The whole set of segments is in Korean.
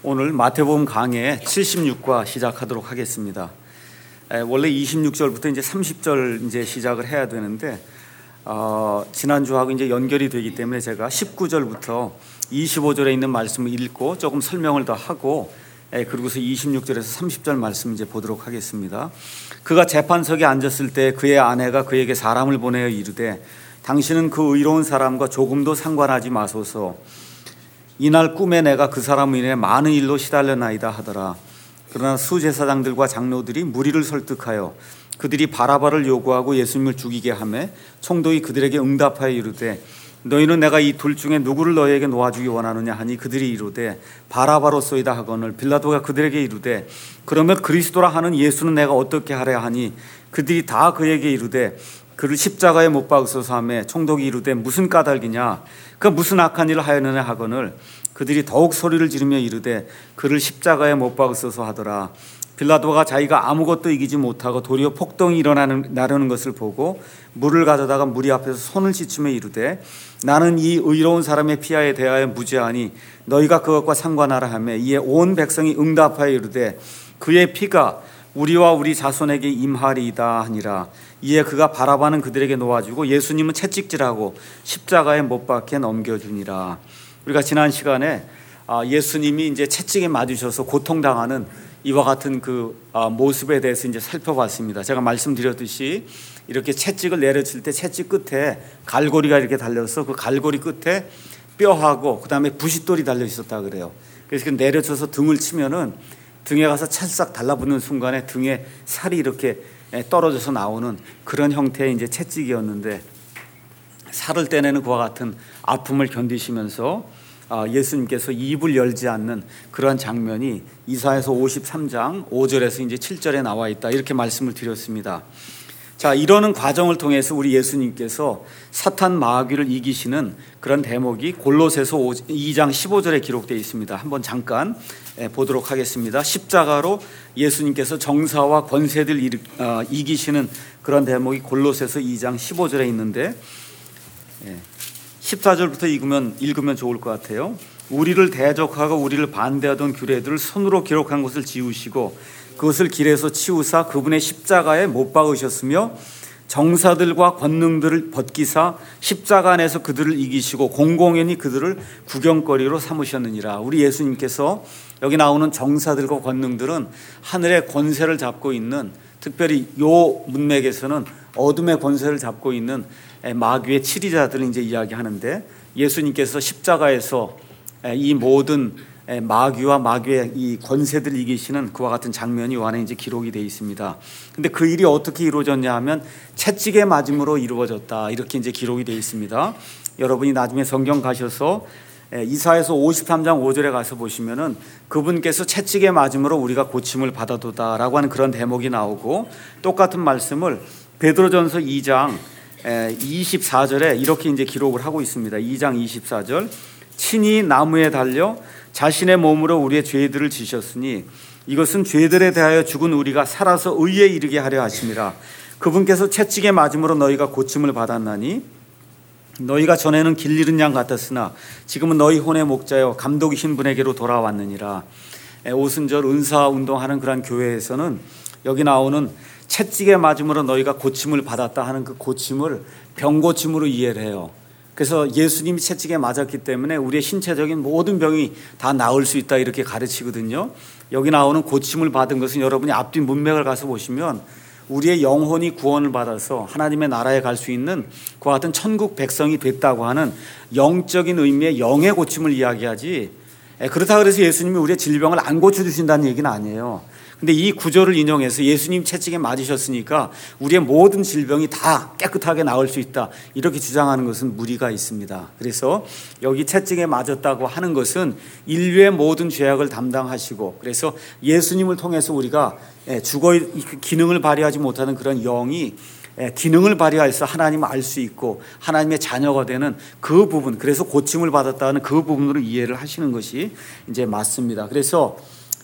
오늘 마태복음 강해 76과 시작하도록 하겠습니다. 원래 26절부터 이제 30절 이제 시작을 해야 되는데 지난주하고 이제 연결이 되기 때문에 제가 19절부터 25절에 있는 말씀을 읽고 조금 설명을 더 하고 그리고서 26절에서 30절 말씀 이제 보도록 하겠습니다. 그가 재판석에 앉았을 때 그의 아내가 그에게 사람을 보내어 이르되 당신은 그 의로운 사람과 조금도 상관하지 마소서. 이날 꿈에 내가 그 사람을 인해 많은 일로 시달려나이다 하더라. 그러나 수제사장들과 장로들이 무리를 설득하여 그들이 바라바를 요구하고 예수님을 죽이게 하매 총독이 그들에게 응답하여 이르되 너희는 내가 이 둘 중에 누구를 너희에게 놓아주기 원하느냐 하니 그들이 이르되 바라바로소이다 하거늘 빌라도가 그들에게 이르되 그러면 그리스도라 하는 예수는 내가 어떻게 하랴 하니 그들이 다 그에게 이르되 그를 십자가에 못 박으소서 하매 총독이 이르되 무슨 까닭이냐 그 무슨 악한 일을 하였느냐 하거늘 그들이 더욱 소리를 지르며 이르되 그를 십자가에 못 박으소서 하더라. 빌라도가 자기가 아무것도 이기지 못하고 도리어 폭동이 일어나려는 것을 보고 물을 가져다가 무리 앞에서 손을 씻으며 이르되 나는 이 의로운 사람의 피하에 대하여 무죄하니 너희가 그것과 상관하라 하매 이에 온 백성이 응답하여 이르되 그의 피가 우리와 우리 자손에게 임하리이다 하니라. 이에 그가 바라바는 그들에게 놓아주고 예수님은 채찍질하고 십자가에 못 박혀 넘겨주니라. 우리가 지난 시간에 예수님이 이제 채찍에 맞으셔서 고통당하는 이와 같은 그 모습에 대해서 이제 살펴봤습니다. 제가 말씀드렸듯이 이렇게 채찍을 내려칠 때 채찍 끝에 갈고리가 이렇게 달려서 그 갈고리 끝에 뼈하고 그 다음에 부싯돌이 달려 있었다 그래요. 그래서 내려쳐서 등을 치면은 등에 가서 찰싹 달라붙는 순간에 등에 살이 이렇게 떨어져서 나오는 그런 형태의 이제 채찍이었는데 살을 떼내는 그와 같은 아픔을 견디시면서 예수님께서 입을 열지 않는 그러한 장면이 이사야서 53장 5절에서 이제 7절에 나와 있다 이렇게 말씀을 드렸습니다. 자, 이러는 과정을 통해서 우리 예수님께서 사탄 마귀를 이기시는 그런 대목이 골로새서 2장 15절에 기록되어 있습니다. 한번 잠깐 보도록 하겠습니다. 십자가로 예수님께서 정사와 권세들 이기시는 그런 대목이 골로새서 2장 15절에 있는데 14절부터 읽으면 좋을 것 같아요. 우리를 대적하고 우리를 반대하던 규례들을 손으로 기록한 것을 지우시고 그것을 길에서 치우사 그분의 십자가에 못 박으셨으며 정사들과 권능들을 벗기사 십자가 안에서 그들을 이기시고 공공연히 그들을 구경거리로 삼으셨느니라. 우리 예수님께서 여기 나오는 정사들과 권능들은 하늘의 권세를 잡고 있는, 특별히 요 문맥에서는 어둠의 권세를 잡고 있는 마귀의 치리자들을 이제 이야기하는데 예수님께서 십자가에서 이 모든 마귀와 마귀의 이 권세들을 이기시는 그와 같은 장면이 요 안에 이제 기록이 되어 있습니다. 근데 그 일이 어떻게 이루어졌냐 하면 채찍에 맞음으로 이루어졌다 이렇게 이제 기록이 되어 있습니다. 여러분이 나중에 성경 가셔서 이사야서 53장 5절에 가서 보시면은 그분께서 채찍에 맞음으로 우리가 고침을 받아도다라고 하는 그런 대목이 나오고 똑같은 말씀을 베드로전서 2장 24절에 이렇게 이제 기록을 하고 있습니다. 2장 24절 친히 나무에 달려 자신의 몸으로 우리의 죄들을 지셨으니 이것은 죄들에 대하여 죽은 우리가 살아서 의에 이르게 하려 하심이라. 그분께서 채찍에 맞음으로 너희가 고침을 받았나니 너희가 전에는 길 잃은 양 같았으나 지금은 너희 혼의 목자여 감독이신 분에게로 돌아왔느니라. 오순절 은사 운동하는 그런 교회에서는 여기 나오는 채찍에 맞음으로 너희가 고침을 받았다 하는 그 고침을 병고침으로 이해를 해요. 그래서 예수님이 채찍에 맞았기 때문에 우리의 신체적인 모든 병이 다 나을 수 있다 이렇게 가르치거든요. 여기 나오는 고침을 받은 것은 여러분이 앞뒤 문맥을 가서 보시면 우리의 영혼이 구원을 받아서 하나님의 나라에 갈 수 있는 그와 같은 천국 백성이 됐다고 하는 영적인 의미의 영의 고침을 이야기하지, 그렇다고 해서 예수님이 우리의 질병을 안 고쳐주신다는 얘기는 아니에요. 근데 이 구절을 인용해서 예수님 채찍에 맞으셨으니까 우리의 모든 질병이 다 깨끗하게 나을 수 있다 이렇게 주장하는 것은 무리가 있습니다. 그래서 여기 채찍에 맞았다고 하는 것은 인류의 모든 죄악을 담당하시고 그래서 예수님을 통해서 우리가 죽어의 기능을 발휘하지 못하는 그런 영이 기능을 발휘해서 하나님을 알 수 있고 하나님의 자녀가 되는 그 부분, 그래서 고침을 받았다는 그 부분으로 이해를 하시는 것이 이제 맞습니다. 그래서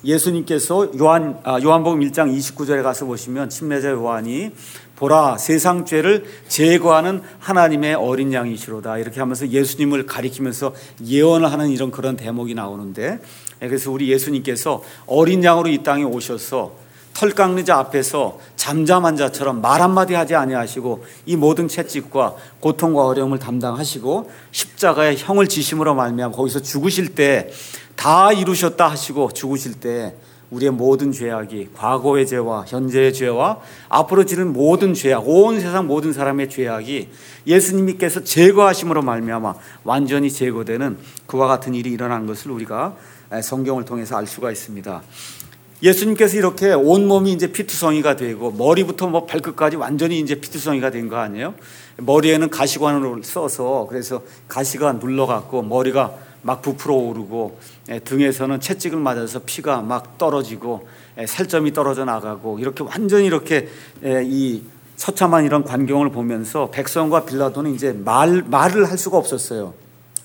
예수님께서 요한복음 1장 29절에 가서 보시면 침례자 요한이 보라 세상 죄를 제거하는 하나님의 어린 양이시로다 이렇게 하면서 예수님을 가리키면서 예언을 하는 이런 그런 대목이 나오는데, 그래서 우리 예수님께서 어린 양으로 이 땅에 오셔서 털 깎는 자 앞에서 잠잠한 자처럼 말 한마디 하지 아니하시고 이 모든 채찍과 고통과 어려움을 담당하시고 십자가에 형을 지심으로 말미암아 거기서 죽으실 때 다 이루셨다 하시고 죽으실 때 우리의 모든 죄악이 과거의 죄와 현재의 죄와 앞으로 지는 모든 죄악, 온 세상 모든 사람의 죄악이 예수님께서 제거하심으로 말미암아 완전히 제거되는 그와 같은 일이 일어난 것을 우리가 성경을 통해서 알 수가 있습니다. 예수님께서 이렇게 온몸이 이제 피투성이가 되고 머리부터 발끝까지 완전히 이제 피투성이가 된 거 아니에요? 머리에는 가시관을 써서 그래서 가시가 눌러갖고 머리가 막 부풀어 오르고 등에서는 채찍을 맞아서 피가 막 떨어지고 살점이 떨어져 나가고 이렇게 완전히 이렇게 이 처참한 이런 광경을 보면서 백성과 빌라도는 이제 말을 할 수가 없었어요.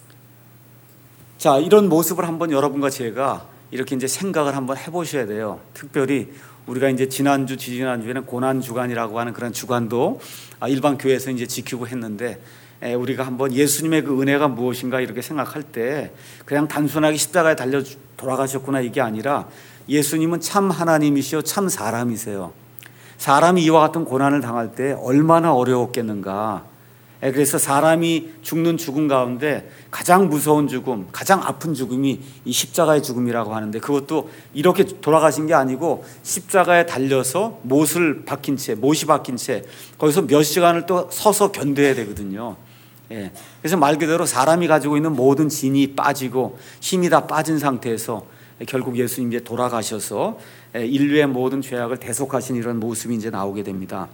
자, 이런 모습을 한번 여러분과 제가 이렇게 이제 생각을 한번 해보셔야 돼요. 특별히 우리가 이제 지난주, 지지난주에는 고난 주간이라고 하는 그런 주간도 일반 교회에서 이제 지키고 했는데, 우리가 한번 예수님의 그 은혜가 무엇인가 이렇게 생각할 때 그냥 단순하게 십자가에 달려 돌아가셨구나 이게 아니라 예수님은 참 하나님이시요 참 사람이세요. 사람이 이와 같은 고난을 당할 때 얼마나 어려웠겠는가. 그래서 사람이 죽는 죽음 가운데 가장 무서운 죽음, 가장 아픈 죽음이 이 십자가의 죽음이라고 하는데, 그것도 이렇게 돌아가신 게 아니고 십자가에 달려서 못이 박힌 채 거기서 몇 시간을 또 서서 견뎌야 되거든요. 그래서 말 그대로 사람이 가지고 있는 모든 진이 빠지고 힘이 다 빠진 상태에서 결국 예수님 이제 돌아가셔서 인류의 모든 죄악을 대속하신 이런 모습이 이제 나오게 됩니다.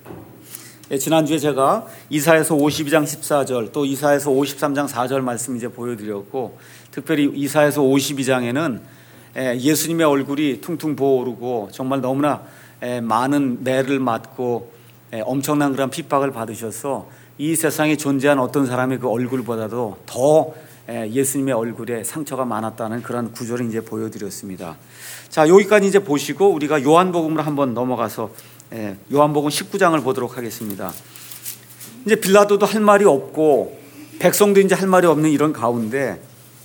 지난주에 제가 이사야서 52장 14절 또 이사야서 53장 4절 말씀 이제 보여드렸고, 특별히 이사야서 52장에는 예수님의 얼굴이 퉁퉁 부어오르고 정말 너무나 많은 매를 맞고 엄청난 그런 핍박을 받으셔서 이 세상에 존재한 어떤 사람의 그 얼굴보다도 더 예수님의 얼굴에 상처가 많았다는 그런 구절을 이제 보여드렸습니다. 자, 여기까지 이제 보시고 우리가 요한복음으로 한번 넘어가서 요한복음 19장을 보도록 하겠습니다. 이제 빌라도도 할 말이 없고 백성도 이제 할 말이 없는 이런 가운데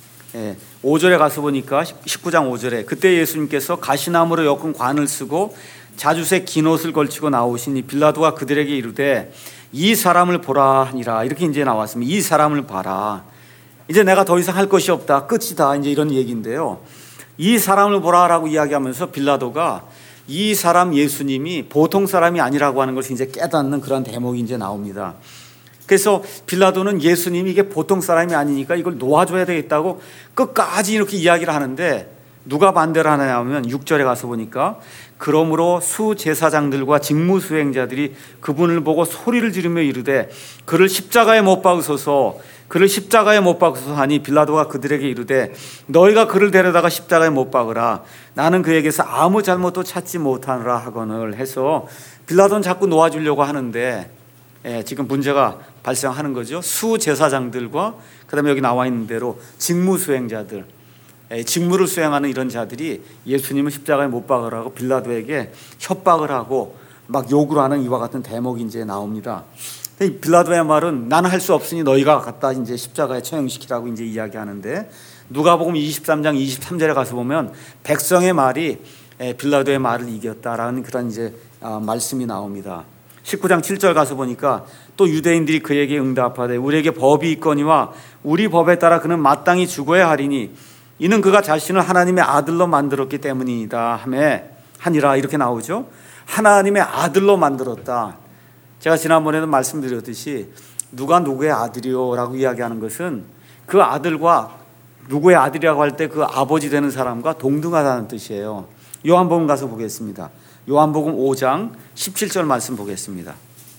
5절에 가서 보니까 19장 5절에 그때 예수님께서 가시나무로 엮은 관을 쓰고 자주색 긴 옷을 걸치고 나오시니 빌라도가 그들에게 이르되 이 사람을 보라 하니라. 이렇게 이제 나왔습니다. 이 사람을 봐라. 이제 내가 더 이상 할 것이 없다. 끝이다. 이제 이런 얘기인데요. 이 사람을 보라라고 이야기하면서 빌라도가 이 사람 예수님이 보통 사람이 아니라고 하는 것을 이제 깨닫는 그런 대목이 이제 나옵니다. 그래서 빌라도는 예수님이 이게 보통 사람이 아니니까 이걸 놓아줘야 되겠다고 끝까지 이렇게 이야기를 하는데, 누가 반대를 하느냐 하면 6절에 가서 보니까 그러므로 수제사장들과 직무수행자들이 그분을 보고 소리를 지르며 이르되 그를 십자가에 못 박으소서, 그를 십자가에 못 박으소서 하니 빌라도가 그들에게 이르되 너희가 그를 데려다가 십자가에 못 박으라. 나는 그에게서 아무 잘못도 찾지 못하노라 하거늘 해서 빌라도는 자꾸 놓아주려고 하는데 지금 문제가 발생하는 거죠. 수제사장들과 그다음에 여기 나와 있는 대로 직무수행자들, 직무를 수행하는 이런 자들이 예수님을 십자가에 못 박으라고 빌라도에게 협박을 하고 막 욕을 하는 이와 같은 대목이 이제 나옵니다. 빌라도의 말은 나는 할 수 없으니 너희가 갖다 이제 십자가에 처형시키라고 이제 이야기하는데, 누가복음 23장 23절에 가서 보면 백성의 말이 빌라도의 말을 이겼다라는 그런 이제 말씀이 나옵니다. 19장 7절 가서 보니까 또 유대인들이 그에게 응답하되 우리에게 법이 있거니와 우리 법에 따라 그는 마땅히 죽어야 하리니 이는 그가 자신을 하나님의 아들로 만들었기 때문이다 하니라. 이렇게 나오죠. 하나님의 아들로 만들었다. 제가 지난번에도 말씀드렸듯이 누가 누구의 아들이요 라고 이야기하는 것은 그 아들과 누구의 아들이라고 할 때 그 아버지 되는 사람과 동등하다는 뜻이에요. 요한복음 가서 보겠습니다. 요한복음 5장 17절 말씀 보겠습니다.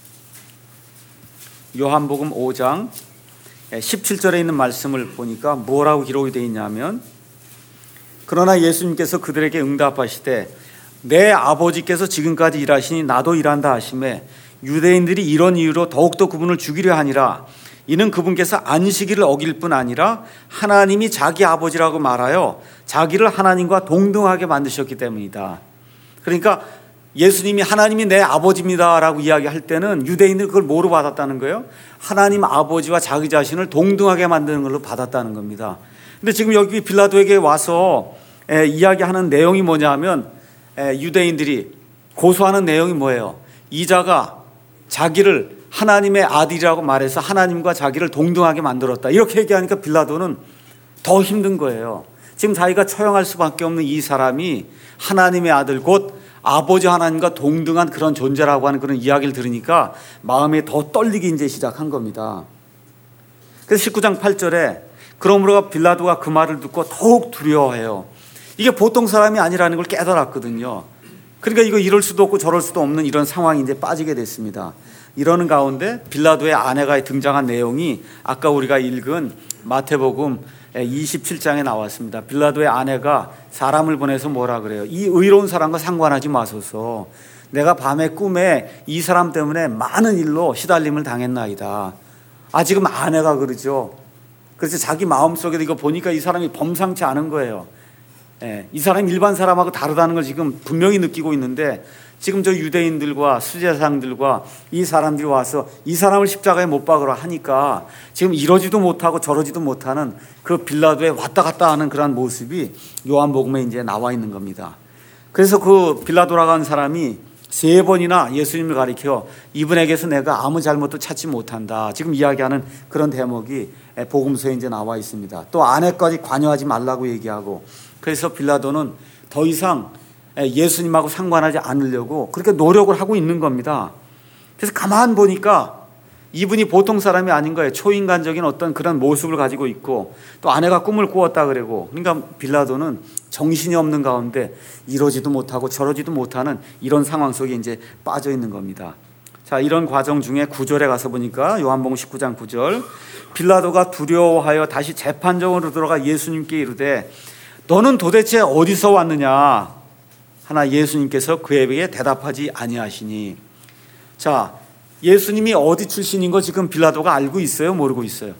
요한복음 5장 17절에 있는 말씀을 보니까 뭐라고 기록이 되어 있냐면, 그러나 예수님께서 그들에게 응답하시되 내 아버지께서 지금까지 일하시니 나도 일한다 하시매 유대인들이 이런 이유로 더욱더 그분을 죽이려 하니라. 이는 그분께서 안식일을 어길 뿐 아니라 하나님이 자기 아버지라고 말하여 자기를 하나님과 동등하게 만드셨기 때문이다. 그러니까 예수님이 하나님이 내 아버지입니다라고 이야기할 때는 유대인들은 그걸 뭐로 받았다는 거예요? 하나님 아버지와 자기 자신을 동등하게 만드는 걸로 받았다는 겁니다. 근데 지금 여기 빌라도에게 와서 이야기하는 내용이 뭐냐 하면 유대인들이 고소하는 내용이 뭐예요? 이 자가 자기를 하나님의 아들이라고 말해서 하나님과 자기를 동등하게 만들었다. 이렇게 얘기하니까 빌라도는 더 힘든 거예요. 지금 자기가 처형할 수밖에 없는 이 사람이 하나님의 아들 곧 아버지 하나님과 동등한 그런 존재라고 하는 그런 이야기를 들으니까 마음이 더 떨리기 이제 시작한 겁니다. 그래서 19장 8절에 그러므로 빌라도가 그 말을 듣고 더욱 두려워해요. 이게 보통 사람이 아니라는 걸 깨달았거든요. 그러니까 이거 이럴 수도 없고 저럴 수도 없는 이런 상황이 이제 빠지게 됐습니다. 이러는 가운데 빌라도의 아내가 등장한 내용이 아까 우리가 읽은 마태복음 27장에 나왔습니다. 빌라도의 아내가 사람을 보내서 뭐라 그래요? 이 의로운 사람과 상관하지 마소서. 내가 밤에 꿈에 이 사람 때문에 많은 일로 시달림을 당했나이다. 지금 아내가 그러죠. 그래서 자기 마음속에도 이거 보니까 이 사람이 범상치 않은 거예요. 이 사람이 일반 사람하고 다르다는 걸 지금 분명히 느끼고 있는데 지금 저 유대인들과 수제사장들과 이 사람들이 와서 이 사람을 십자가에 못 박으라 하니까 지금 이러지도 못하고 저러지도 못하는 그 빌라도에 왔다 갔다 하는 그런 모습이 요한복음에 이제 나와 있는 겁니다. 그래서 그 빌라도라고 하는 사람이 3번이나 예수님을 가리켜 이분에게서 내가 아무 잘못도 찾지 못한다. 지금 이야기하는 그런 대목이 복음서에 이제 나와 있습니다. 또 아내까지 관여하지 말라고 얘기하고 그래서 빌라도는 더 이상 예수님하고 상관하지 않으려고 그렇게 노력을 하고 있는 겁니다. 그래서 가만 보니까 이분이 보통 사람이 아닌 거예요. 초인간적인 어떤 그런 모습을 가지고 있고 또 아내가 꿈을 꾸었다 그러고 그러니까 빌라도는 정신이 없는 가운데 이러지도 못하고 저러지도 못하는 이런 상황 속에 이제 빠져 있는 겁니다. 자, 이런 과정 중에 9절에 가서 보니까 요한복음 19장 9절 빌라도가 두려워하여 다시 재판정으로 들어가 예수님께 이르되 너는 도대체 어디서 왔느냐? 하나 예수님께서 그에게 대답하지 아니하시니. 자, 예수님이 어디 출신인 거 지금 빌라도가 알고 있어요? 모르고 있어요?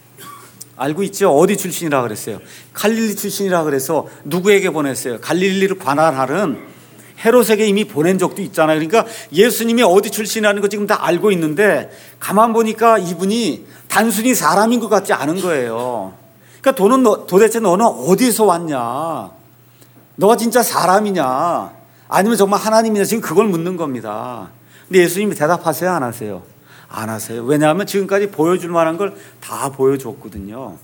알고 있죠? 어디 출신이라 그랬어요? 갈릴리 출신이라 그래서 누구에게 보냈어요? 갈릴리를 관할하는 헤롯에게 이미 보낸 적도 있잖아요. 그러니까 예수님이 어디 출신이라는 거 지금 다 알고 있는데 가만 보니까 이분이 단순히 사람인 것 같지 않은 거예요. 그러니까 도대체 너는 어디서 왔냐? 너가 진짜 사람이냐? 아니면 정말 하나님이냐? 지금 그걸 묻는 겁니다. 근데 예수님이 대답하세요? 안 하세요? 안 하세요. 왜냐하면 지금까지 보여줄 만한 걸 다 보여줬거든요.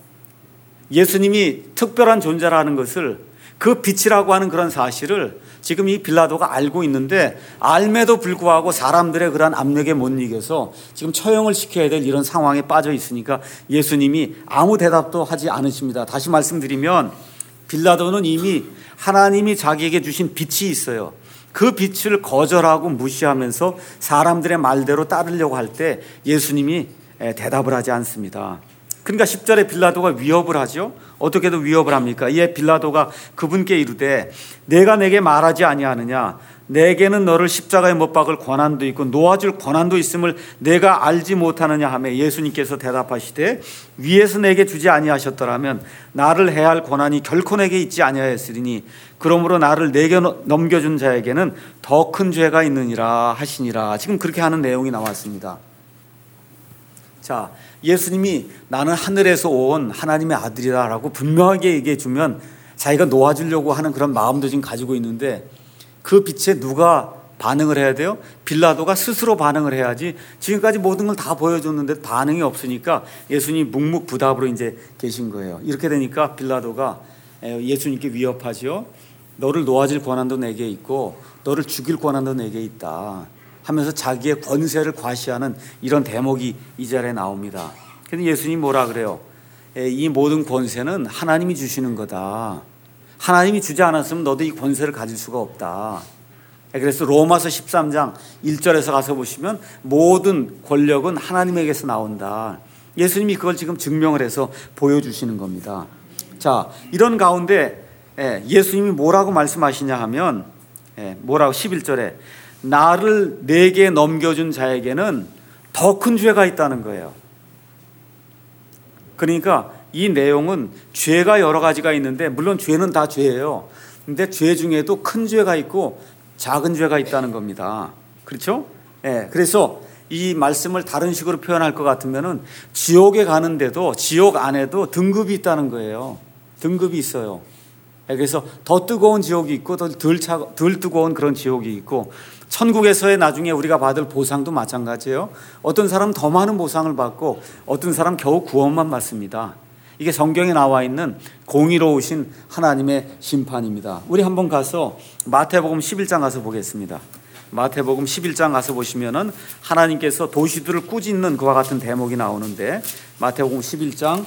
예수님이 특별한 존재라는 것을 그 빛이라고 하는 그런 사실을 지금 이 빌라도가 알고 있는데 알매도 불구하고 사람들의 그런 압력에 못 이겨서 지금 처형을 시켜야 될 이런 상황에 빠져 있으니까 예수님이 아무 대답도 하지 않으십니다. 다시 말씀드리면 빌라도는 이미 하나님이 자기에게 주신 빛이 있어요. 그 빛을 거절하고 무시하면서 사람들의 말대로 따르려고 할 때 예수님이 대답을 하지 않습니다. 그러니까 10절에 빌라도가 위협을 하죠. 어떻게도 위협을 합니까? 이에 빌라도가 그분께 이르되 내가 내게 말하지 아니하느냐? 내게는 너를 십자가에 못 박을 권한도 있고 놓아줄 권한도 있음을 내가 알지 못하느냐 하며 예수님께서 대답하시되 위에서 내게 주지 아니하셨더라면 나를 해야 할 권한이 결코 내게 있지 아니하였으리니 그러므로 나를 내게 넘겨준 자에게는 더 큰 죄가 있느니라 하시니라. 지금 그렇게 하는 내용이 나왔습니다. 자, 예수님이 나는 하늘에서 온 하나님의 아들이다라고 분명하게 얘기해 주면 자기가 놓아주려고 하는 그런 마음도 지금 가지고 있는데 그 빛에 누가 반응을 해야 돼요? 빌라도가 스스로 반응을 해야지. 지금까지 모든 걸 다 보여줬는데 반응이 없으니까 예수님이 묵묵부답으로 이제 계신 거예요. 이렇게 되니까 빌라도가 예수님께 위협하죠. 너를 놓아줄 권한도 내게 있고 너를 죽일 권한도 내게 있다 하면서 자기의 권세를 과시하는 이런 대목이 이 자리에 나옵니다. 그런데 예수님이 뭐라 그래요? 이 모든 권세는 하나님이 주시는 거다. 하나님이 주지 않았으면 너도 이 권세를 가질 수가 없다. 그래서 로마서 13장 1절에서 가서 보시면 모든 권력은 하나님에게서 나온다. 예수님이 그걸 지금 증명을 해서 보여주시는 겁니다. 자, 이런 가운데 예수님이 뭐라고 말씀하시냐 하면 뭐라고 11절에 나를 내게 넘겨준 자에게는 더 큰 죄가 있다는 거예요. 그러니까 이 내용은 죄가 여러 가지가 있는데, 물론 죄는 다 죄예요. 근데 죄 중에도 큰 죄가 있고 작은 죄가 있다는 겁니다. 그렇죠? 예. 그래서 이 말씀을 다른 식으로 표현할 것 같으면은 지옥에 가는데도 지옥 안에도 등급이 있다는 거예요. 등급이 있어요. 예. 그래서 더 뜨거운 지옥이 있고 덜 뜨거운 그런 지옥이 있고, 천국에서의 나중에 우리가 받을 보상도 마찬가지예요. 어떤 사람은 더 많은 보상을 받고 어떤 사람은 겨우 구원만 받습니다. 이게 성경에 나와 있는 공의로우신 하나님의 심판입니다. 우리 한번 가서 마태복음 11장 가서 보겠습니다. 마태복음 11장 가서 보시면은 하나님께서 도시들을 꾸짖는 그와 같은 대목이 나오는데, 마태복음 11장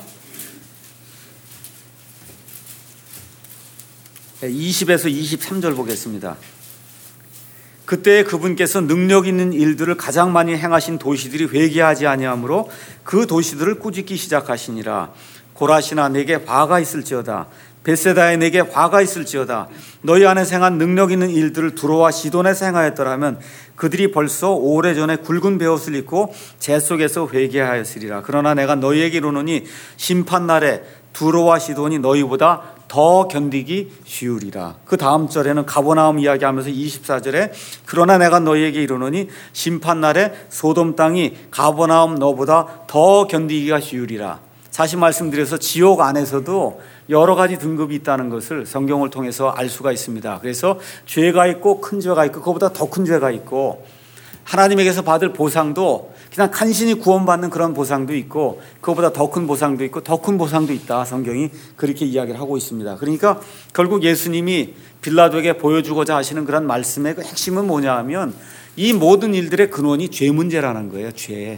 20에서 23절 보겠습니다. 그때 그분께서 능력 있는 일들을 가장 많이 행하신 도시들이 회개하지 아니하므로 그 도시들을 꾸짖기 시작하시니라. 고라시나 내게 화가 있을지어다. 벳세다에 내게 화가 있을지어다. 너희 안에서 행한 능력 있는 일들을 두로와 시돈에서 행하였더라면 그들이 벌써 오래전에 굵은 베옷을 입고 재 속에서 회개하였으리라. 그러나 내가 너희에게 이르노니 심판날에 두로와 시돈이 너희보다 더 견디기 쉬우리라. 그 다음 절에는 가버나움 이야기하면서 24절에 그러나 내가 너희에게 이르노니 심판날에 소돔 땅이 가버나움 너보다 더 견디기가 쉬우리라. 다시 말씀드려서 지옥 안에서도 여러 가지 등급이 있다는 것을 성경을 통해서 알 수가 있습니다. 그래서 죄가 있고 큰 죄가 있고 그거보다 더 큰 죄가 있고, 하나님에게서 받을 보상도 그냥 간신히 구원받는 그런 보상도 있고 그거보다 더 큰 보상도 있고 더 큰 보상도 있다. 성경이 그렇게 이야기를 하고 있습니다. 그러니까 결국 예수님이 빌라도에게 보여주고자 하시는 그런 말씀의 그 핵심은 뭐냐 하면, 이 모든 일들의 근원이 죄 문제라는 거예요.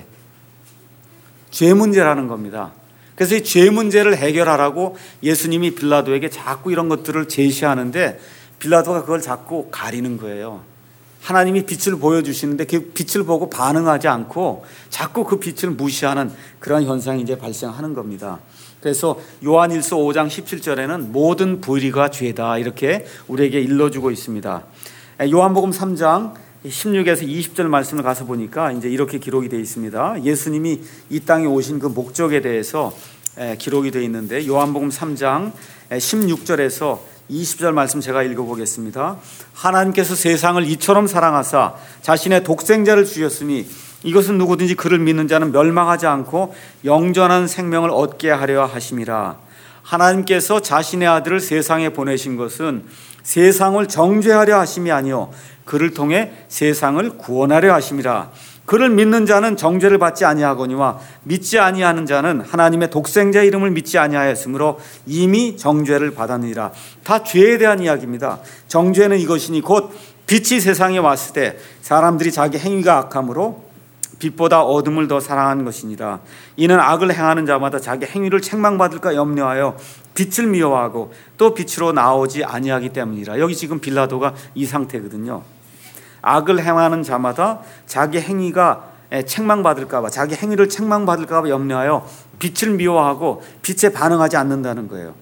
죄 문제라는 겁니다. 그래서 이 죄 문제를 해결하라고 예수님이 빌라도에게 자꾸 이런 것들을 제시하는데, 빌라도가 그걸 자꾸 가리는 거예요. 하나님이 빛을 보여주시는데 그 빛을 보고 반응하지 않고 자꾸 그 빛을 무시하는 그런 현상이 이제 발생하는 겁니다. 그래서 요한일서 5장 17절에는 모든 불의가 죄다 이렇게 우리에게 일러주고 있습니다. 요한복음 3장 16에서 20절 말씀을 가서 보니까 이제 이렇게 기록이 되어 있습니다. 예수님이 이 땅에 오신 그 목적에 대해서 기록이 되어 있는데, 요한복음 3장 16절에서 20절 말씀 제가 읽어보겠습니다. 하나님께서 세상을 이처럼 사랑하사 자신의 독생자를 주셨으니 이것은 누구든지 그를 믿는 자는 멸망하지 않고 영전한 생명을 얻게 하려 하심이라. 하나님께서 자신의 아들을 세상에 보내신 것은 세상을 정죄하려 하심이 아니요 그를 통해 세상을 구원하려 하심이라. 그를 믿는 자는 정죄를 받지 아니하거니와 믿지 아니하는 자는 하나님의 독생자 이름을 믿지 아니하였으므로 이미 정죄를 받았느니라. 다 죄에 대한 이야기입니다. 정죄는 이것이니 곧 빛이 세상에 왔을 때 사람들이 자기 행위가 악함으로 빛보다 어둠을 더 사랑하는 것이니라. 이는 악을 행하는 자마다 자기 행위를 책망받을까 염려하여 빛을 미워하고 또 빛으로 나오지 아니하기 때문이라. 여기 지금 빌라도가 이 상태거든요. 악을 행하는 자마다 자기 행위가 책망받을까 봐, 자기 행위를 책망받을까 봐 염려하여 빛을 미워하고 빛에 반응하지 않는다는 거예요.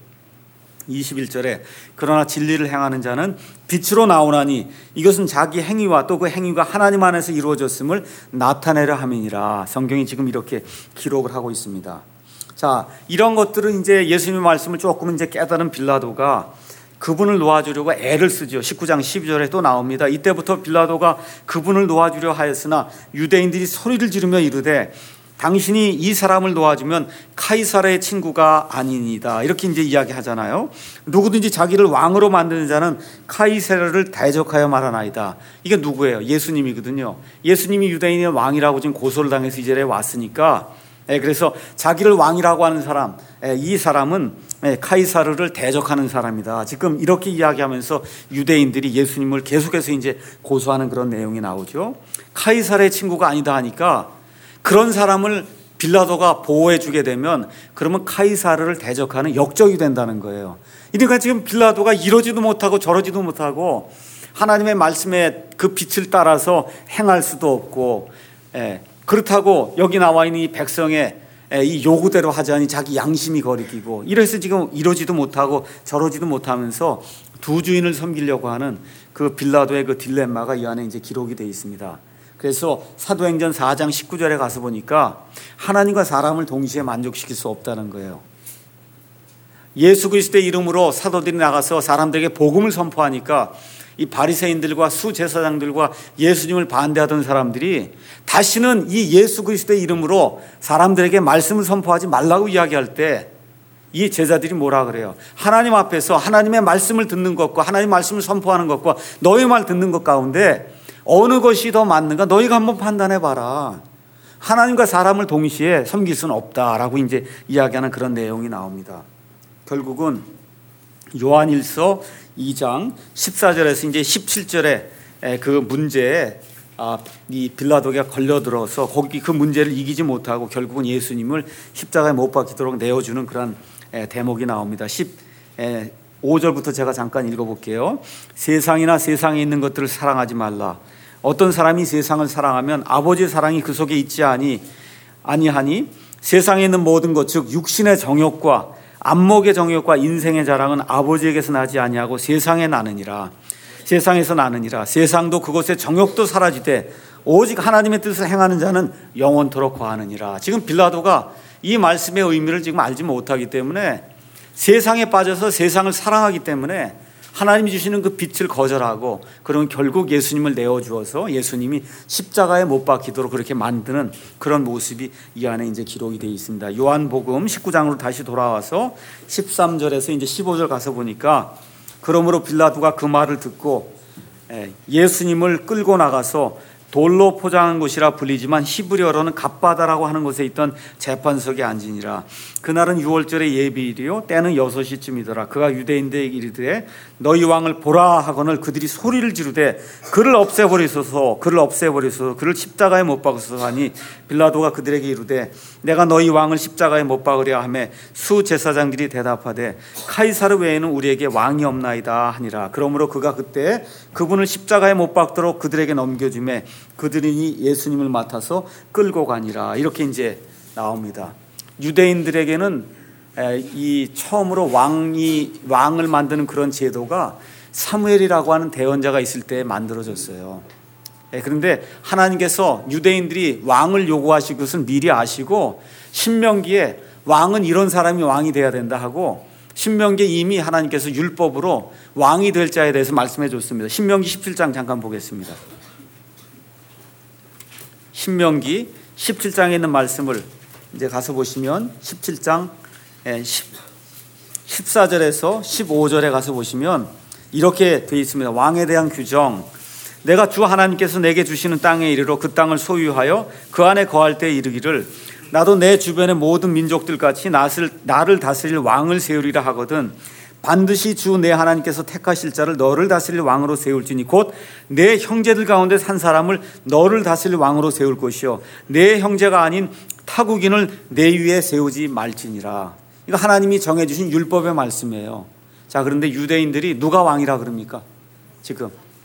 21절에 그러나 진리를 행하는 자는 빛으로 나오나니 이것은 자기 행위와 또 그 행위가 하나님 안에서 이루어졌음을 나타내려 함이니라. 성경이 지금 이렇게 기록을 하고 있습니다. 자, 이런 것들은 이제 예수님의 말씀을 조금 이제 깨달은 빌라도가 그분을 놓아주려고 애를 쓰죠. 19장 12절에 또 나옵니다. 이때부터 빌라도가 그분을 놓아주려 하였으나 유대인들이 소리를 지르며 이르되 당신이 이 사람을 놓아주면 카이사르의 친구가 아니니다. 이렇게 이제 이야기하잖아요. 누구든지 자기를 왕으로 만드는 자는 카이사르를 대적하여 말하나이다. 이게 누구예요? 예수님이거든요. 예수님이 유대인의 왕이라고 지금 고소를 당해서 이 자리에 왔으니까, 그래서 자기를 왕이라고 하는 사람, 이 사람은 카이사르를 대적하는 사람이다. 지금 이렇게 이야기하면서 유대인들이 예수님을 계속해서 이제 고소하는 그런 내용이 나오죠. 카이사르의 친구가 아니다 하니까 그런 사람을 빌라도가 보호해 주게 되면 그러면 카이사르를 대적하는 역적이 된다는 거예요. 그러니까 지금 빌라도가 이러지도 못하고 저러지도 못하고 하나님의 말씀에 그 빛을 따라서 행할 수도 없고, 그렇다고 여기 나와 있는 이 백성의 이 요구대로 하자니 자기 양심이 거리끼고, 이래서 지금 이러지도 못하고 저러지도 못하면서 두 주인을 섬기려고 하는 그 빌라도의 그 딜레마가 이 안에 이제 기록이 되어 있습니다. 그래서 사도행전 4장 19절에 가서 보니까 하나님과 사람을 동시에 만족시킬 수 없다는 거예요. 예수 그리스도의 이름으로 사도들이 나가서 사람들에게 복음을 선포하니까 이 바리새인들과 수제사장들과 예수님을 반대하던 사람들이 다시는 이 예수 그리스도의 이름으로 사람들에게 말씀을 선포하지 말라고 이야기할 때 이 제자들이 뭐라 그래요? 하나님 앞에서 하나님의 말씀을 듣는 것과 하나님 말씀을 선포하는 것과 너희 말 듣는 것 가운데 어느 것이 더 맞는가 너희가 한번 판단해 봐라. 하나님과 사람을 동시에 섬길 수는 없다라고 이제 이야기하는 그런 내용이 나옵니다. 결국은 요한일서 2장 14절에서 이제 17절에 그 문제에 이 빌라도가 걸려들어서 거기 그 문제를 이기지 못하고 결국은 예수님을 십자가에 못 박히도록 내어주는 그런 대목이 나옵니다. 15절부터 제가 잠깐 읽어볼게요. 세상이나 세상에 있는 것들을 사랑하지 말라. 어떤 사람이 세상을 사랑하면 아버지의 사랑이 그 속에 있지 아니하니 세상에 있는 모든 것 즉 육신의 정욕과 안목의 정욕과 인생의 자랑은 아버지에게서 나지 아니하고 세상에 나느니라. 세상에서 나느니라. 세상도 그것의 정욕도 사라지되 오직 하나님의 뜻을 행하는 자는 영원토록 거하느니라. 지금 빌라도가 이 말씀의 의미를 지금 알지 못하기 때문에 세상에 빠져서 세상을 사랑하기 때문에 하나님이 주시는 그 빛을 거절하고 그런 결국 예수님을 내어주어서 예수님이 십자가에 못 박히도록 그렇게 만드는 그런 모습이 이 안에 이제 기록이 되어 있습니다. 요한복음 19장으로 다시 돌아와서 13절에서 이제 15절 가서 보니까 그러므로 빌라도가 그 말을 듣고 예수님을 끌고 나가서 돌로 포장한 곳이라 불리지만 히브리어로는 갓바다라고 하는 곳에 있던 재판석에 앉으니라. 그날은 6월절의 예비일이요 때는 6시쯤이더라. 그가 유대인들에게 이르되 너희 왕을 보라 하거늘 그들이 소리를 지르되 그를 없애버리소서 그를 십자가에 못 박으소서 하니 빌라도가 그들에게 이르되 내가 너희 왕을 십자가에 못 박으려 하매 수제사장들이 대답하되 카이사르 외에는 우리에게 왕이 없나이다 하니라. 그러므로 그가 그때 그분을 십자가에 못 박도록 그들에게 넘겨주매 그들이 예수님을 맡아서 끌고 가니라. 이렇게 이제 나옵니다. 유대인들에게는 이 처음으로 왕을 만드는 그런 제도가 사무엘이라고 하는 대언자가 있을 때 만들어졌어요. 그런데 하나님께서 유대인들이 왕을 요구하실 것은 미리 아시고 신명기에 왕은 이런 사람이 왕이 돼야 된다 하고 신명기에 이미 하나님께서 율법으로 왕이 될 자에 대해서 말씀해 줬습니다. 신명기 17장 잠깐 보겠습니다. 신명기 17장에 있는 말씀을 이제 가서 보시면 17장 14절에서 15절에 가서 보시면 이렇게 되어 있습니다. 왕에 대한 규정. 내가 주 하나님께서 내게 주시는 땅에 이르러 그 땅을 소유하여 그 안에 거할 때 이르기를 나도 내 주변의 모든 민족들같이 나를 다스릴 왕을 세우리라 하거든 반드시 주 내 하나님께서 택하실 자를 너를 다스릴 왕으로 세울지니 곧 내 형제들 가운데 산 사람을 너를 다스릴 왕으로 세울 것이요 내 형제가 아닌 타국인을 내 위에 세우지 말지니라. 이거 하나님이 정해주신 율법의 말씀이에요. 자, 그런데 유대인들이 누가 왕이라 그럽니까? 지금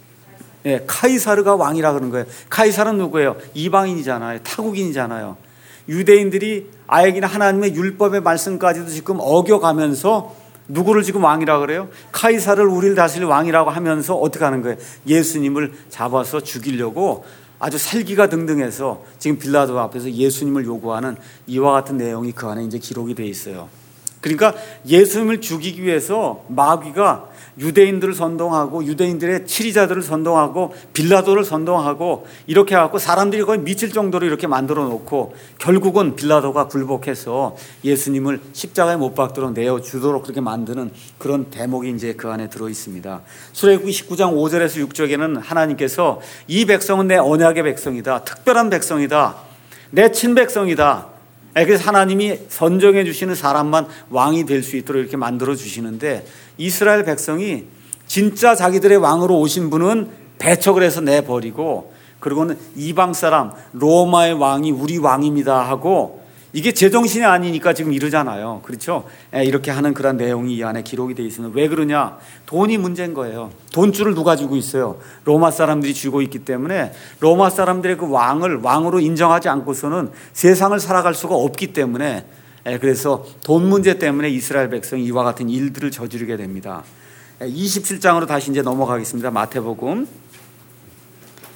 카이사르가 왕이라 그러는 거예요. 카이사르는 누구예요? 이방인이잖아요. 타국인이잖아요. 유대인들이 아예 그냥 하나님의 율법의 말씀까지도 지금 어겨가면서 누구를 지금 왕이라 그래요? 카이사를 우리를 다스릴 왕이라고 하면서 어떻게 하는 거예요? 예수님을 잡아서 죽이려고 아주 살기가 등등해서 지금 빌라도 앞에서 예수님을 요구하는 이와 같은 내용이 그 안에 이제 기록이 되어 있어요. 그러니까 예수님을 죽이기 위해서 마귀가 유대인들을 선동하고 유대인들의 치리자들을 선동하고 빌라도를 선동하고 이렇게 해갖고 사람들이 거의 미칠 정도로 이렇게 만들어 놓고 결국은 빌라도가 굴복해서 예수님을 십자가에 못 박도록 내어주도록 그렇게 만드는 그런 대목이 이제 그 안에 들어 있습니다. 출애굽기 19장 5절에서 6절에는 하나님께서 이 백성은 내 언약의 백성이다. 특별한 백성이다. 내 친백성이다. 그래서 하나님이 선정해 주시는 사람만 왕이 될 수 있도록 이렇게 만들어 주시는데 이스라엘 백성이 진짜 자기들의 왕으로 오신 분은 배척을 해서 내버리고 그리고는 이방 사람 로마의 왕이 우리 왕입니다 하고 이게 제정신이 아니니까 지금 이러잖아요. 그렇죠? 이렇게 하는 그런 내용이 이 안에 기록이 되어 있습니다. 왜 그러냐? 돈이 문제인 거예요. 돈줄을 누가 쥐고 있어요? 로마 사람들이 쥐고 있기 때문에 로마 사람들의 그 왕을 왕으로 인정하지 않고서는 세상을 살아갈 수가 없기 때문에 그래서 돈 문제 때문에 이스라엘 백성이 이와 같은 일들을 저지르게 됩니다. 27장으로 다시 이제 넘어가겠습니다. 마태복음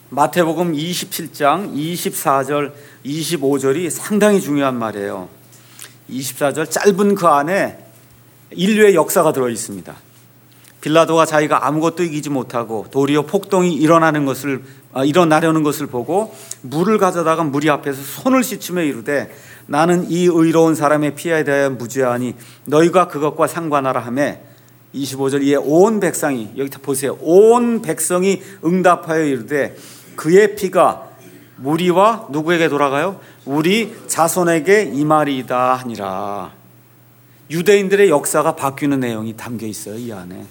마태복음 27장 24절 25절이 상당히 중요한 말이에요. 24절 짧은 그 안에 인류의 역사가 들어 있습니다. 빌라도가 자기가 아무것도 이기지 못하고 도리어 폭동이 일어나려는 것을 보고 물을 가져다가 무리 앞에서 손을 씻으며 이르되 나는 이 의로운 사람의 피에 대하여 무죄하니 너희가 그것과 상관하라 하며 25절 이에 온 백성이, 여기 보세요, 온 백성이 응답하여 이르되 그의 피가 무리와 누구에게 돌아가요? 우리 자손에게 임하리이다 하니라. 유대인들의 역사가 바뀌는 내용이 담겨 있어요. 이 안에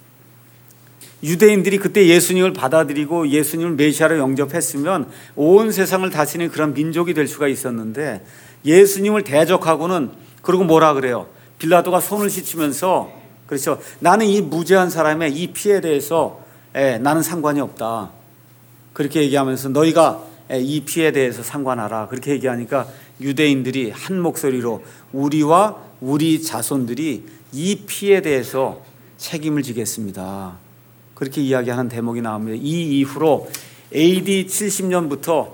유대인들이 그때 예수님을 받아들이고 예수님을 메시아로 영접했으면 온 세상을 다스리는 그런 민족이 될 수가 있었는데, 예수님을 대적하고는 그리고 뭐라 그래요? 빌라도가 손을 씻으면서, 그렇죠, 나는 이 무죄한 사람의 이 피에 대해서 나는 상관이 없다, 그렇게 얘기하면서 너희가 이 피에 대해서 상관하라, 그렇게 얘기하니까 유대인들이 한 목소리로 우리와 우리 자손들이 이 피에 대해서 책임을 지겠습니다, 그렇게 이야기하는 대목이 나옵니다. 이 이후로 AD 70년부터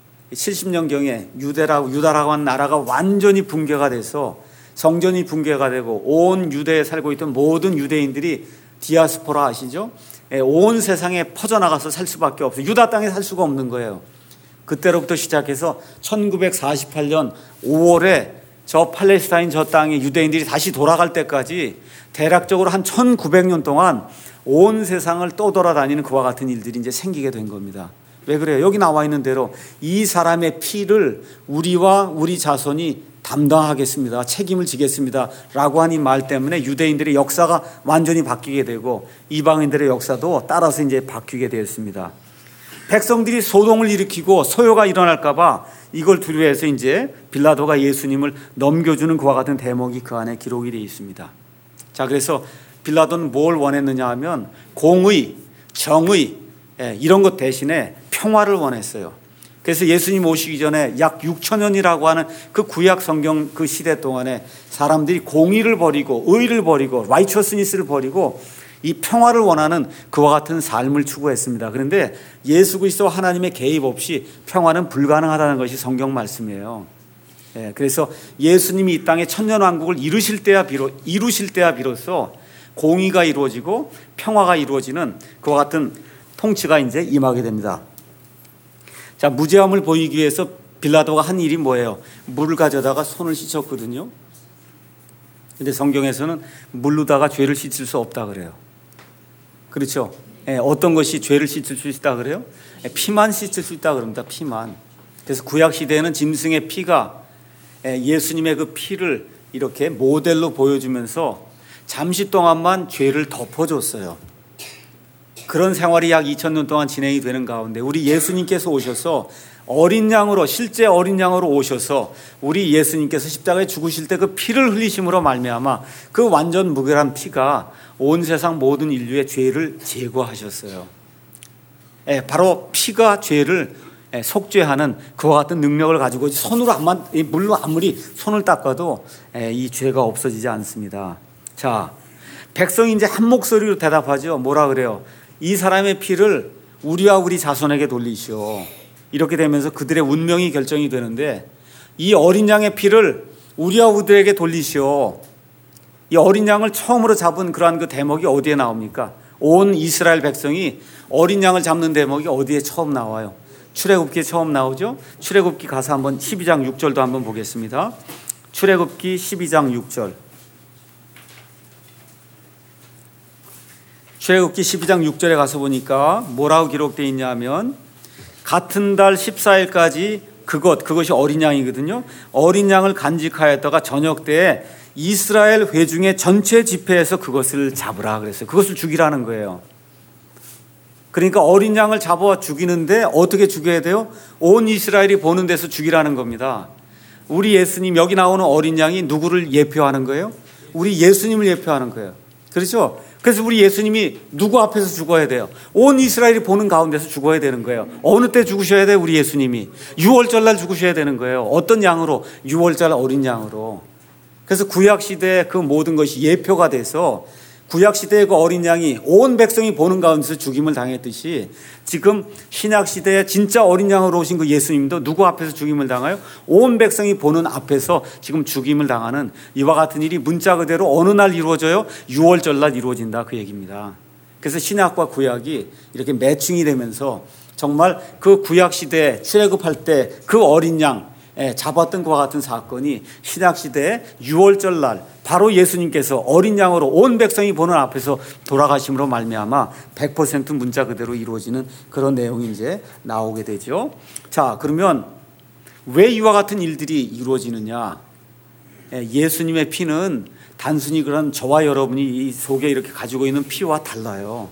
70년경에 유다라고 하는 나라가 완전히 붕괴가 돼서 성전이 붕괴가 되고 온 유대에 살고 있던 모든 유대인들이 디아스포라 아시죠? 온 세상에 퍼져나가서 살 수밖에 없어요. 유다 땅에 살 수가 없는 거예요. 그때로부터 시작해서 1948년 5월에 저 팔레스타인 저 땅에 유대인들이 다시 돌아갈 때까지 대략적으로 한 1900년 동안 온 세상을 떠돌아다니는 그와 같은 일들이 이제 생기게 된 겁니다. 왜 그래요? 여기 나와 있는 대로 이 사람의 피를 우리와 우리 자손이 담당하겠습니다, 책임을 지겠습니다 라고 한 이 말 때문에 유대인들의 역사가 완전히 바뀌게 되고 이방인들의 역사도 따라서 이제 바뀌게 되었습니다. 백성들이 소동을 일으키고 소요가 일어날까 봐 이걸 두려워해서 이제 빌라도가 예수님을 넘겨주는 그와 같은 대목이 그 안에 기록이 되어 있습니다. 자, 그래서 빌라도는 뭘 원했느냐 하면 공의, 정의, 이런 것 대신에 평화를 원했어요. 그래서 예수님 오시기 전에 약 6,000년이라고 하는 그 구약 성경 그 시대 동안에 사람들이 공의를 버리고 의를 버리고 righteousness를 버리고 이 평화를 원하는 그와 같은 삶을 추구했습니다. 그런데 예수 그리스도 하나님의 개입 없이 평화는 불가능하다는 것이 성경 말씀이에요. 그래서 예수님이 이 땅에 천년왕국을 이루실 때야 비로소 공의가 이루어지고 평화가 이루어지는 그와 같은 통치가 이제 임하게 됩니다. 자, 무죄함을 보이기 위해서 빌라도가 한 일이 뭐예요? 물을 가져다가 손을 씻었거든요. 근데 성경에서는 물로다가 죄를 씻을 수 없다 그래요. 그렇죠? 어떤 것이 죄를 씻을 수 있다 그래요? 피만 씻을 수 있다 그럽니다. 피만. 그래서 구약 시대에는 짐승의 피가 예수님의 그 피를 이렇게 모델로 보여주면서 잠시 동안만 죄를 덮어줬어요. 그런 생활이 약 2000년 동안 진행이 되는 가운데 우리 예수님께서 오셔서 어린 양으로, 실제 어린 양으로 오셔서 우리 예수님께서 십자가에 죽으실 때 그 피를 흘리심으로 말미암아 그 완전 무결한 피가 온 세상 모든 인류의 죄를 제거하셨어요. 바로 피가 죄를 속죄하는 그와 같은 능력을 가지고 물로 아무리 손을 닦아도 이 죄가 없어지지 않습니다. 자, 백성이 이제 한 목소리로 대답하죠. 뭐라 그래요? 이 사람의 피를 우리와 우리 자손에게 돌리시오. 이렇게 되면서 그들의 운명이 결정이 되는데, 이 어린 양의 피를 우리와 우리에게 돌리시오. 이 어린 양을 처음으로 잡은 그러한 그 대목이 어디에 나옵니까? 온 이스라엘 백성이 어린 양을 잡는 대목이 어디에 처음 나와요? 출애굽기에 처음 나오죠. 출애굽기 가서 한번 12장 6절도 한번 보겠습니다. 출애굽기 12장 6절. 출애굽기 12장 6절에 가서 보니까 뭐라고 기록되어 있냐면, 같은 달 14일까지 그것이 어린 양이거든요. 어린 양을 간직하였다가 저녁 때에 이스라엘 회중의 전체 집회에서 그것을 잡으라 그랬어요. 그것을 죽이라는 거예요. 그러니까 어린 양을 잡아 죽이는데 어떻게 죽여야 돼요? 온 이스라엘이 보는 데서 죽이라는 겁니다. 우리 예수님, 여기 나오는 어린 양이 누구를 예표하는 거예요? 우리 예수님을 예표하는 거예요. 그렇죠? 그래서 우리 예수님이 누구 앞에서 죽어야 돼요? 온 이스라엘이 보는 가운데서 죽어야 되는 거예요. 어느 때 죽으셔야 돼요? 우리 예수님이 6월절 날 죽으셔야 되는 거예요. 어떤 양으로? 6월절 어린 양으로. 그래서 구약 시대의 그 모든 것이 예표가 돼서 구약시대의 그 어린 양이 온 백성이 보는 가운데서 죽임을 당했듯이 지금 신약시대에 진짜 어린 양으로 오신 그 예수님도 누구 앞에서 죽임을 당하요? 온 백성이 보는 앞에서 지금 죽임을 당하는 이와 같은 일이 문자 그대로 어느 날 이루어져요? 유월절날 이루어진다, 그 얘기입니다. 그래서 신약과 구약이 이렇게 매칭이 되면서 정말 그 구약시대에 출애굽할 때 그 어린 양 잡았던 것과 같은 사건이 신약시대에 유월절날 바로 예수님께서 어린 양으로 온 백성이 보는 앞에서 돌아가심으로 말미암아 100% 문자 그대로 이루어지는 그런 내용이 이제 나오게 되죠. 자, 그러면 왜 이와 같은 일들이 이루어지느냐? 예수님의 피는 단순히 그런 저와 여러분이 이 속에 이렇게 가지고 있는 피와 달라요.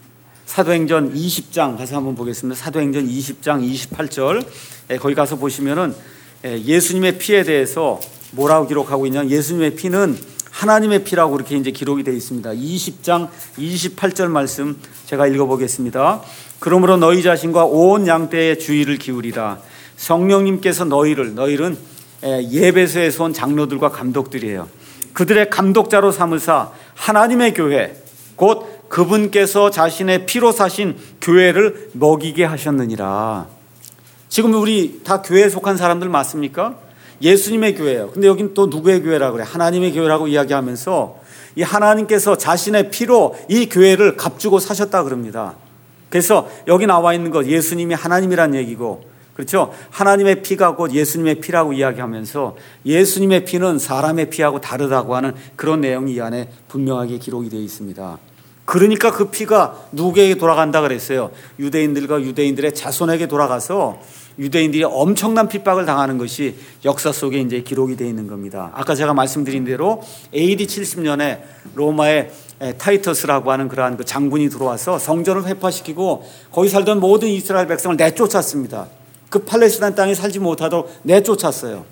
사도행전 20장 가서 한번 보겠습니다. 사도행전 20장 28절 거기 가서 보시면은 예수님의 피에 대해서 뭐라고 기록하고 있냐? 예수님의 피는 하나님의 피라고 이렇게 이제 기록이 되어 있습니다. 20장 28절 말씀 제가 읽어보겠습니다. 그러므로 너희 자신과 온 양떼의 주의를 기울이라. 성령님께서 너희는 예배소에서 온 장로들과 감독들이에요. 그들의 감독자로 삼으사 하나님의 교회 곧 그분께서 자신의 피로 사신 교회를 먹이게 하셨느니라. 지금 우리 다 교회에 속한 사람들 맞습니까? 예수님의 교회예요. 근데 여긴 또 누구의 교회라고 그래? 하나님의 교회라고 이야기하면서 이 하나님께서 자신의 피로 이 교회를 값주고 사셨다 그럽니다. 그래서 여기 나와 있는 것 예수님이 하나님이란 얘기고, 그렇죠? 하나님의 피가 곧 예수님의 피라고 이야기하면서 예수님의 피는 사람의 피하고 다르다고 하는 그런 내용이 이 안에 분명하게 기록이 되어 있습니다. 그러니까 그 피가 누구에게 돌아간다 그랬어요? 유대인들과 유대인들의 자손에게 돌아가서 유대인들이 엄청난 핍박을 당하는 것이 역사 속에 이제 기록이 되어 있는 겁니다. 아까 제가 말씀드린 대로 AD 70년에 로마의 타이터스라고 하는 그러한 그 장군이 들어와서 성전을 회파시키고 거기 살던 모든 이스라엘 백성을 내쫓았습니다. 그 팔레스타인 땅에 살지 못하도록 내쫓았어요.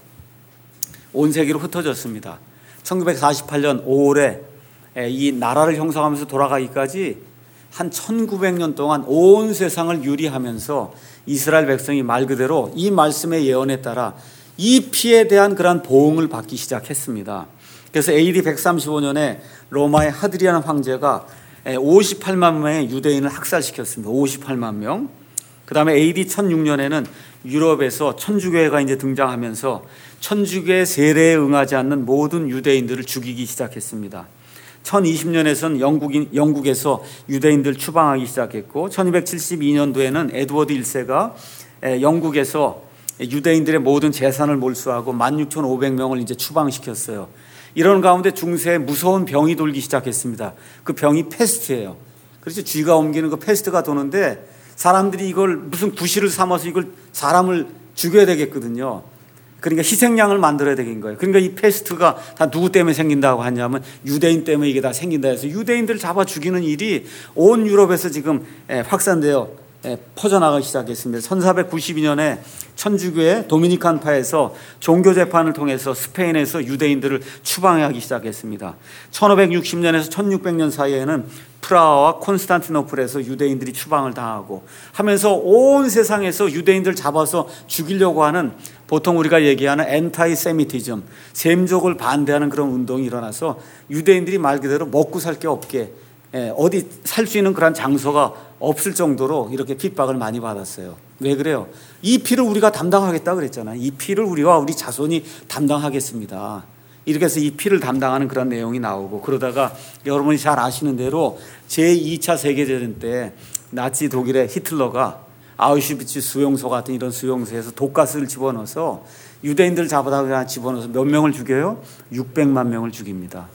온 세계로 흩어졌습니다. 1948년 5월에 이 나라를 형성하면서 돌아가기까지 한 1900년 동안 온 세상을 유리하면서 이스라엘 백성이 말 그대로 이 말씀의 예언에 따라 이 피에 대한 그러한 보응을 받기 시작했습니다. 그래서 AD 135년에 로마의 하드리안 황제가 58만 명의 유대인을 학살시켰습니다. 58만 명. 그 다음에 AD 1006년에는 유럽에서 천주교회가 이제 등장하면서 천주교의 세례에 응하지 않는 모든 유대인들을 죽이기 시작했습니다. 1020년에서는 영국에서 유대인들 추방하기 시작했고 1272년도에는 에드워드 1세가 영국에서 유대인들의 모든 재산을 몰수하고 16,500명을 이제 추방시켰어요. 이런 가운데 중세에 무서운 병이 돌기 시작했습니다. 그 병이 패스트예요. 그래서 쥐가 옮기는 그 패스트가 도는데 사람들이 이걸 무슨 구실을 삼아서 이걸 사람을 죽여야 되겠거든요. 그러니까 희생양을 만들어야 되는 거예요. 그러니까 이 패스트가 다 누구 때문에 생긴다고 하냐면 유대인 때문에 이게 다 생긴다 해서 유대인들을 잡아 죽이는 일이 온 유럽에서 지금 확산되어 퍼져나가기 시작했습니다. 1492년에 천주교의 도미니칸파에서 종교재판을 통해서 스페인에서 유대인들을 추방하기 시작했습니다. 1560년에서 1600년 사이에는 프라하와 콘스탄티노플에서 유대인들이 추방을 당하고 하면서 온 세상에서 유대인들 잡아서 죽이려고 하는 보통 우리가 얘기하는 엔타이 세미티즘, 셈족을 반대하는 그런 운동이 일어나서 유대인들이 말 그대로 먹고 살 게 없게 어디 살 수 있는 그런 장소가 없을 정도로 이렇게 핍박을 많이 받았어요. 왜 그래요? 이 피를 우리가 담당하겠다 그랬잖아요. 이 피를 우리와 우리 자손이 담당하겠습니다. 이렇게 해서 이 피를 담당하는 그런 내용이 나오고, 그러다가 여러분이 잘 아시는 대로 제2차 세계대전 때 나치 독일의 히틀러가 아우슈비츠 수용소 같은 이런 수용소에서 독가스를 집어넣어서 유대인들 잡아다가 집어넣어서 몇 명을 죽여요? 600만 명을 죽입니다.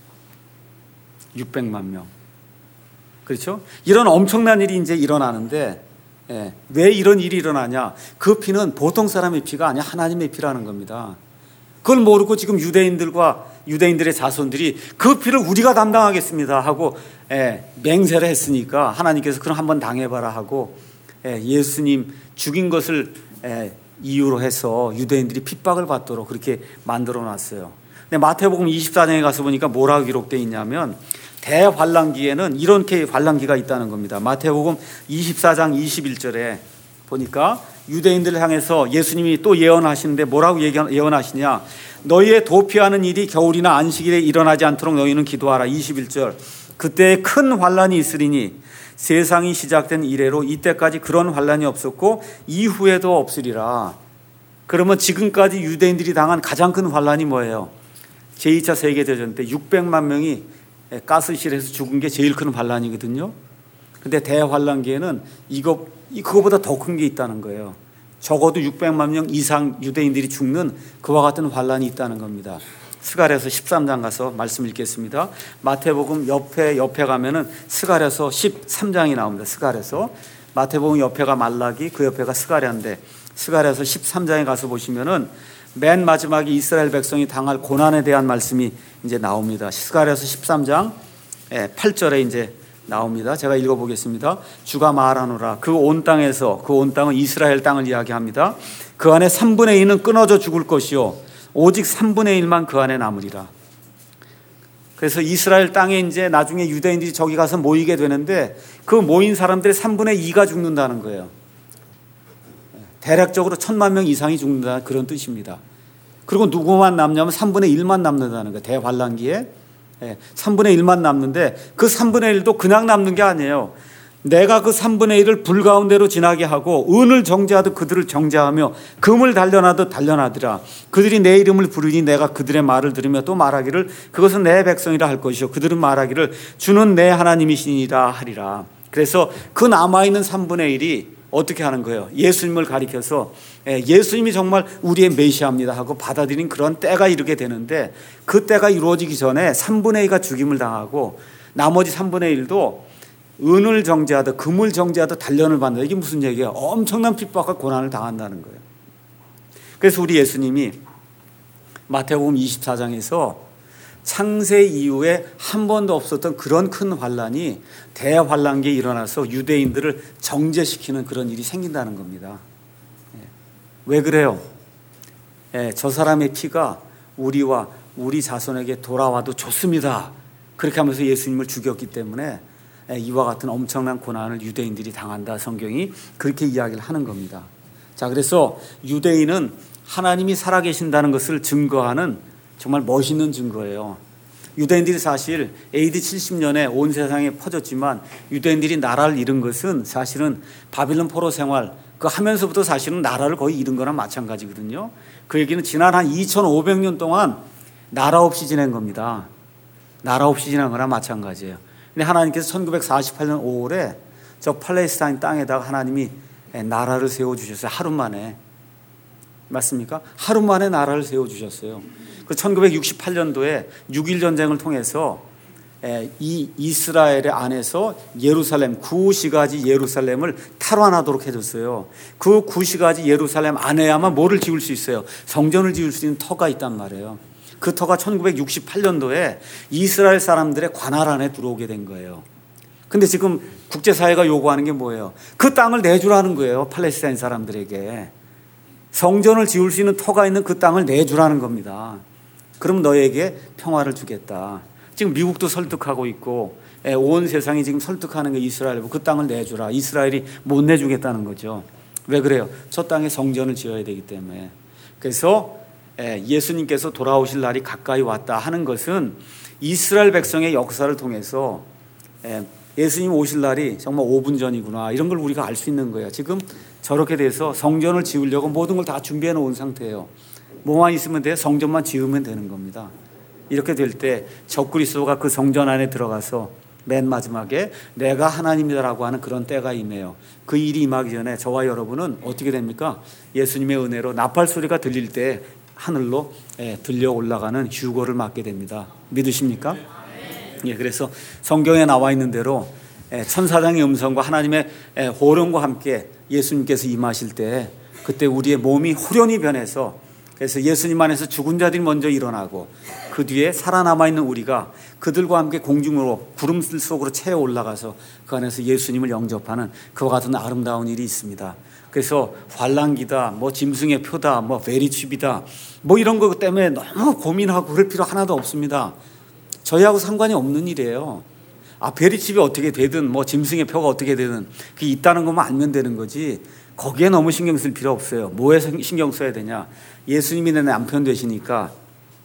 600만 명. 그렇죠? 이런 엄청난 일이 이제 일어나는데 왜 이런 일이 일어나냐? 그 피는 보통 사람의 피가 아니야. 하나님의 피라는 겁니다. 그걸 모르고 지금 유대인들의 자손들이 그 피를 우리가 담당하겠습니다 하고 맹세를 했으니까 하나님께서 그럼 한번 당해봐라 하고 예수님 죽인 것을 이유로 해서 유대인들이 핍박을 받도록 그렇게 만들어 놨어요. 근데 마태복음 24장에 가서 보니까 뭐라고 기록되어 있냐면 대환란기에는 이렇게 환란기가 있다는 겁니다. 마태복음 24장 21절에 보니까 유대인들을 향해서 예수님이 또 예언하시는데 뭐라고 예언하시냐? 너희의 도피하는 일이 겨울이나 안식일에 일어나지 않도록 너희는 기도하라. 21절. 그때 큰 환란이 있으리니 세상이 시작된 이래로 이때까지 그런 환란이 없었고 이후에도 없으리라. 그러면 지금까지 유대인들이 당한 가장 큰 환란이 뭐예요? 제2차 세계대전 때 600만 명이 가스실에서 죽은 게 제일 큰 환란이거든요. 근데 대환란기에는 그거보다 더 큰 게 있다는 거예요. 적어도 600만 명 이상 유대인들이 죽는 그와 같은 환란이 있다는 겁니다. 스가랴서 13장 가서 말씀 읽겠습니다. 마태복음 옆에 가면은 스가랴서 13장이 나옵니다. 스가랴서 마태복음 옆에가 말라기, 그 옆에가 스가랴인데 스가랴서 13장에 가서 보시면은 맨 마지막에 이스라엘 백성이 당할 고난에 대한 말씀이 이제 나옵니다. 스가랴서 13장 8절에 이제 나옵니다. 제가 읽어보겠습니다. 주가 말하노라. 그 온 땅에서, 그 온 땅은 이스라엘 땅을 이야기합니다. 그 안에 3분의 2는 끊어져 죽을 것이요 오직 3분의 1만 그 안에 남으리라. 그래서 이스라엘 땅에 이제 나중에 유대인들이 저기 가서 모이게 되는데 그 모인 사람들의 3분의 2가 죽는다는 거예요. 대략적으로 1000만 명 이상이 죽는다, 그런 뜻입니다. 그리고 누구만 남냐면 3분의 1만 남는다는 거예요. 대환란기에 3분의 1만 남는데 그 3분의 1도 그냥 남는 게 아니에요. 내가 그 3분의 1을 불 가운데로 지나게 하고 은을 정죄하듯 그들을 정죄하며 금을 단련하듯 단련하더라. 그들이 내 이름을 부르니 내가 그들의 말을 들으며 또 말하기를 그것은 내 백성이라 할 것이요 그들은 말하기를 주는 내 하나님이시니라 하리라. 그래서 그 남아있는 3분의 1이 어떻게 하는 거예요? 예수님을 가리켜서 예수님이 정말 우리의 메시아입니다 하고 받아들인 그런 때가 이르게 되는데 그 때가 이루어지기 전에 3분의 2가 죽임을 당하고 나머지 3분의 1도 은을 정죄하듯 금을 정죄하듯 단련을 받는다. 이게 무슨 얘기예요? 엄청난 핍박과 고난을 당한다는 거예요. 그래서 우리 예수님이 마태복음 24장에서 창세 이후에 한 번도 없었던 그런 큰 환란이 대환란기에 일어나서 유대인들을 정죄시키는 그런 일이 생긴다는 겁니다. 왜 그래요? 저 사람의 피가 우리와 우리 자손에게 돌아와도 좋습니다. 그렇게 하면서 예수님을 죽였기 때문에 이와 같은 엄청난 고난을 유대인들이 당한다. 성경이 그렇게 이야기를 하는 겁니다. 자, 그래서 유대인은 하나님이 살아계신다는 것을 증거하는 정말 멋있는 증거예요. 유대인들이 사실 AD 70년에 온 세상에 퍼졌지만 유대인들이 나라를 잃은 것은 사실은 바빌론 포로 생활 그 하면서부터 사실은 나라를 거의 잃은 거나 마찬가지거든요. 그 얘기는 지난 한 2500년 동안 나라 없이 지낸 겁니다. 나라 없이 지낸 거나 마찬가지예요. 근데 하나님께서 1948년 5월에 저 팔레스타인 땅에다가 하나님이 나라를 세워주셨어요. 하루 만에. 맞습니까? 하루 만에 나라를 세워주셨어요. 그 1968년도에 6.1 전쟁을 통해서 이 이스라엘 안에서 예루살렘 구시가지 예루살렘을 탈환하도록 해줬어요. 그 구시가지 예루살렘 안에야만 뭐를 지을 수 있어요? 성전을 지을 수 있는 터가 있단 말이에요. 그 터가 1968년도에 이스라엘 사람들의 관할 안에 들어오게 된 거예요. 근데 지금 국제사회가 요구하는 게 뭐예요? 그 땅을 내주라는 거예요. 팔레스타인 사람들에게. 성전을 지을 수 있는 터가 있는 그 땅을 내주라는 겁니다. 그럼 너에게 평화를 주겠다. 지금 미국도 설득하고 있고 온 세상이 지금 설득하는 게 이스라엘이고 그 땅을 내주라. 이스라엘이 못 내주겠다는 거죠. 왜 그래요? 저 땅에 성전을 지어야 되기 때문에. 그래서 예수님께서 돌아오실 날이 가까이 왔다 하는 것은 이스라엘 백성의 역사를 통해서 예수님 오실 날이 정말 5분 전이구나 이런 걸 우리가 알 수 있는 거예요. 지금 저렇게 돼서 성전을 지으려고 모든 걸 다 준비해 놓은 상태예요. 뭐만 있으면 돼요? 성전만 지으면 되는 겁니다. 이렇게 될 때 적그리스도가 그 성전 안에 들어가서 맨 마지막에 내가 하나님이다라고 하는 그런 때가 임해요. 그 일이 임하기 전에 저와 여러분은 어떻게 됩니까? 예수님의 은혜로 나팔 소리가 들릴 때 하늘로 들려 올라가는 휴거를 맞게 됩니다. 믿으십니까? 예, 그래서 성경에 나와 있는 대로 천사장의 음성과 하나님의 호령과 함께 예수님께서 임하실 때 그때 우리의 몸이 호련히 변해서 그래서 예수님 안에서 죽은 자들이 먼저 일어나고 그 뒤에 살아남아 있는 우리가 그들과 함께 공중으로 구름 속으로 채워 올라가서 그 안에서 예수님을 영접하는 그와 같은 아름다운 일이 있습니다. 그래서 환란기다, 뭐 짐승의 표다, 뭐 베리칩이다, 뭐 이런 것 때문에 너무 고민하고 그럴 필요 하나도 없습니다. 저희하고 상관이 없는 일이에요. 베리칩이 어떻게 되든 뭐 짐승의 표가 어떻게 되든 그게 있다는 것만 알면 되는 거지 거기에 너무 신경 쓸 필요 없어요. 뭐에 신경 써야 되냐? 예수님이 내 남편 되시니까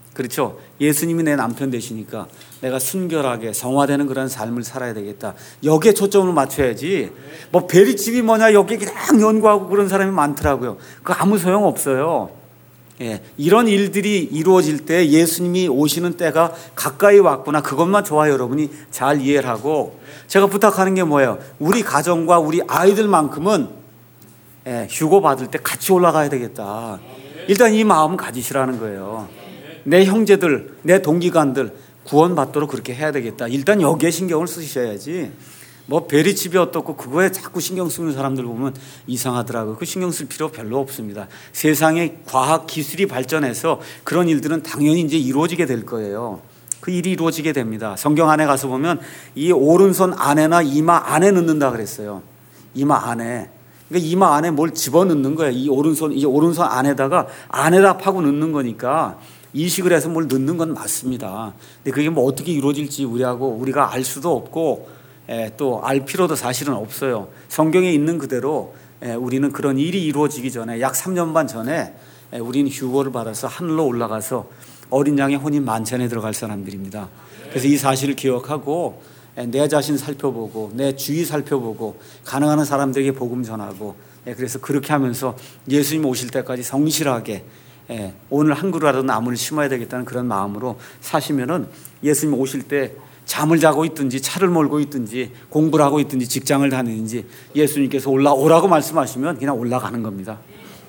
그렇죠? 예수님이 내 남편 되시니까 내가 순결하게 성화되는 그런 삶을 살아야 되겠다. 여기에 초점을 맞춰야지. 뭐 베리집이 뭐냐 여기에 그냥 연구하고 그런 사람이 많더라고요. 그거 아무 소용 없어요. 예, 이런 일들이 이루어질 때 예수님이 오시는 때가 가까이 왔구나. 그것만 좋아요. 여러분이 잘 이해를 하고, 제가 부탁하는 게 뭐예요? 우리 가정과 우리 아이들만큼은 휴고 받을 때 같이 올라가야 되겠다. 일단 이 마음 가지시라는 거예요. 내 형제들, 내 동기간들 구원받도록 그렇게 해야 되겠다. 일단 여기에 신경을 쓰셔야지. 뭐 베리집이 어떻고 그거에 자꾸 신경 쓰는 사람들 보면 이상하더라고요. 그 신경 쓸 필요 별로 없습니다. 세상의 과학 기술이 발전해서 그런 일들은 당연히 이제 이루어지게 될 거예요. 그 일이 이루어지게 됩니다. 성경 안에 가서 보면 이 오른손 안에나 이마 안에 넣는다 그랬어요. 이마 안에. 그러니까 이마 안에 뭘 집어넣는 거예요. 이 오른손 안에다 파고 넣는 거니까 이식을 해서 뭘 넣는 건 맞습니다. 근데 그게 뭐 어떻게 이루어질지 우리가 알 수도 없고 또 알 필요도 사실은 없어요. 성경에 있는 그대로 우리는 그런 일이 이루어지기 전에 약 3년 반 전에 우리는 휴거를 받아서 하늘로 올라가서 어린 양의 혼인 만찬에 들어갈 사람들입니다. 그래서 이 사실을 기억하고 내 자신 살펴보고 내 주위 살펴보고 가능한 사람들에게 복음 전하고, 그래서 그렇게 하면서 예수님 오실 때까지 성실하게 오늘 한 그루라도 나무를 심어야 되겠다는 그런 마음으로 사시면은 예수님 오실 때 잠을 자고 있든지 차를 몰고 있든지 공부를 하고 있든지 직장을 다니든지 예수님께서 올라오라고 말씀하시면 그냥 올라가는 겁니다.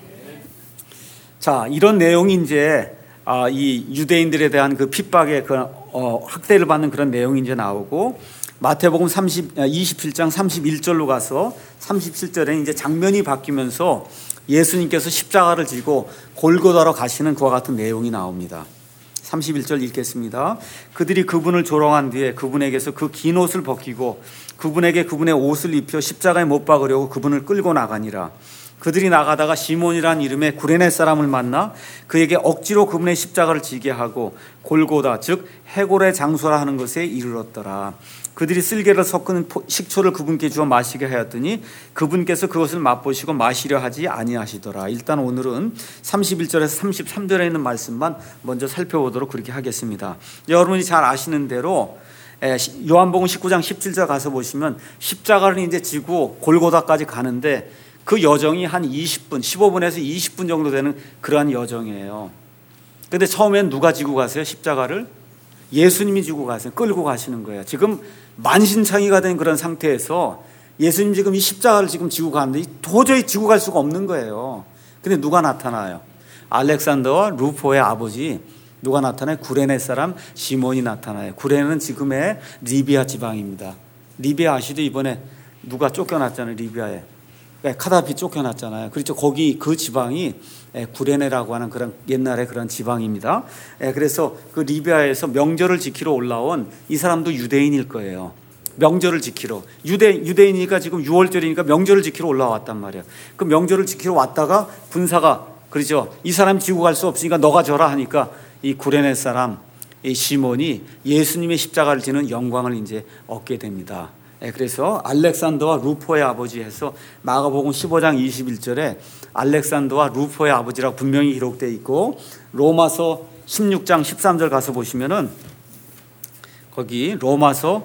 자, 이런 내용이 이제 이 유대인들에 대한 그 핍박의 학대를 받는 그런 내용이 이제 나오고, 마태복음 27장 31절로 가서 37절에 이제 장면이 바뀌면서 예수님께서 십자가를 지고 골고다로 가시는 그와 같은 내용이 나옵니다. 31절 읽겠습니다. 그들이 그분을 조롱한 뒤에 그분에게서 그 긴 옷을 벗기고 그분에게 그분의 옷을 입혀 십자가에 못 박으려고 그분을 끌고 나가니라. 그들이 나가다가 시몬이라는 이름의 구레네 사람을 만나 그에게 억지로 그분의 십자가를 지게 하고 골고다, 즉 해골의 장소라 하는 것에 이르렀더라. 그들이 쓸개를 섞은 식초를 그분께 주어 마시게 하였더니 그분께서 그것을 맛보시고 마시려 하지 아니하시더라. 일단 오늘은 31절에서 33절에 있는 말씀만 먼저 살펴보도록 그렇게 하겠습니다. 여러분이 잘 아시는 대로 요한복음 19장 17절 가서 보시면 십자가를 이제 지고 골고다까지 가는데 그 여정이 한 20분, 15분에서 20분 정도 되는 그러한 여정이에요. 근데 처음엔 누가 지고 가세요? 십자가를? 예수님이 지고 가세요. 끌고 가시는 거예요. 지금 만신창이가 된 그런 상태에서 예수님 지금 이 십자가를 지금 지고 가는데 도저히 지고 갈 수가 없는 거예요. 근데 누가 나타나요? 알렉산더와 루포의 아버지 누가 나타나요? 구레네 사람 시몬이 나타나요. 구레네는 지금의 리비아 지방입니다. 리비아 아시죠? 이번에 누가 쫓겨났잖아요. 리비아에. 카다피 쫓겨났잖아요. 그렇죠. 거기 그 지방이 구레네라고 하는 그런 옛날에 그런 지방입니다. 그래서 그 리비아에서 명절을 지키러 올라온 이 사람도 유대인일 거예요. 명절을 지키러 유대인이니까 지금 6월절이니까 명절을 지키러 올라왔단 말이에요. 그 명절을 지키러 왔다가 군사가 그렇죠. 이 사람 지고 갈 수 없으니까 너가 져라 하니까 이 구레네 사람 이 시몬이 예수님의 십자가를 지는 영광을 이제 얻게 됩니다. 그래서 알렉산더와 루포의 아버지 해서 마가복음 15장 21절에 알렉산더와 루포의 아버지라고 분명히 기록되어 있고, 로마서 16장 13절 가서 보시면은 거기 로마서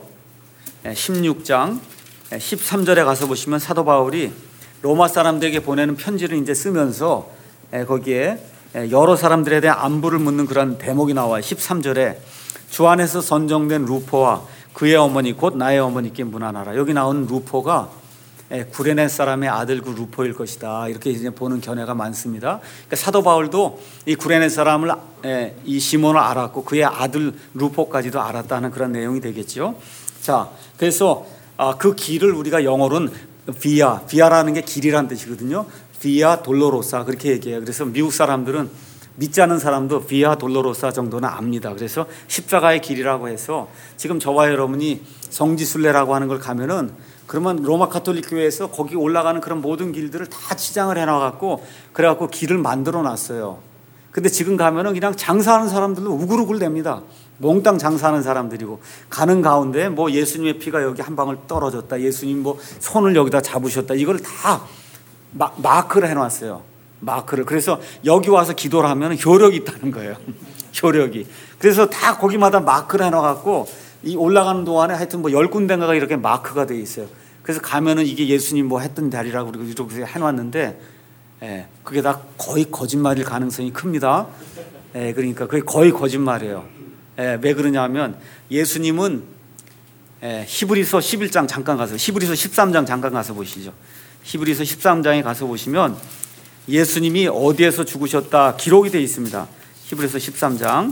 16장 13절에 가서 보시면 사도 바울이 로마 사람들에게 보내는 편지를 이제 쓰면서 거기에 여러 사람들에 대한 안부를 묻는 그런 대목이 나와요. 13절에 주 안에서 선정된 루포와 그의 어머니 곧 나의 어머니께 문안하라. 여기 나온 루포가 구레네 사람의 아들 그 루포일 것이다. 이렇게 이제 보는 견해가 많습니다. 그러니까 사도 바울도 이 구레네 사람을 이 시몬을 알았고 그의 아들 루포까지도 알았다는 그런 내용이 되겠죠. 자, 그래서 그 길을 우리가 영어로는 비아라는 게 길이라는 뜻이거든요. 비아 돌로로사 그렇게 얘기해요. 그래서 미국 사람들은 믿지 않는 사람도 비아 돌로로사 정도는 압니다. 그래서 십자가의 길이라고 해서 지금 저와 여러분이 성지순례라고 하는 걸 가면은 그러면 로마 가톨릭 교회에서 거기 올라가는 그런 모든 길들을 다 치장을 해놔갖고 그래갖고 길을 만들어 놨어요. 근데 지금 가면은 그냥 장사하는 사람들도 우글우글 됩니다. 몽땅 장사하는 사람들이고 가는 가운데 뭐 예수님의 피가 여기 한 방울 떨어졌다. 예수님 뭐 손을 여기다 잡으셨다. 이걸 다 마크를 해놨어요. 마크를. 그래서 여기 와서 기도를 하면 효력이 있다는 거예요. 효력이. 그래서 다 거기마다 마크를 해놔갖고 이 올라가는 동안에 하여튼 뭐 10군데인가가 이렇게 마크가 돼 있어요. 그래서 가면은 이게 예수님 뭐 했던 자리라고 그리고 이렇게 해놨는데, 그게 다 거의 거짓말일 가능성이 큽니다. 그러니까 그게 거의 거짓말이에요. 왜 그러냐면 예수님은 히브리서 11장 잠깐 가서, 히브리서 13장 잠깐 가서 보시죠. 히브리서 13장에 가서 보시면 예수님이 어디에서 죽으셨다 기록이 되어 있습니다. 히브리서 13장